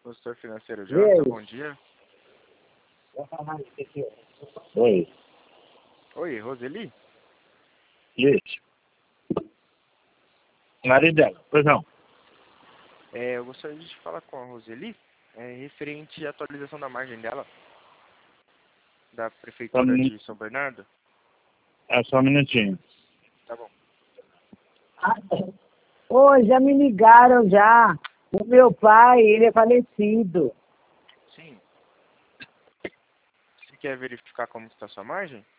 Consultor financeiro E aí? Jota, bom dia. Oi. Oi, Roseli? Isso. Marido dela. Pois não. Eu gostaria de falar com a Roseli, referente à atualização da margem dela, da Prefeitura de São Bernardo. É só um minutinho. Tá bom. Ô, já me ligaram já. O meu pai, ele é falecido. Sim. Você quer verificar como está a sua margem?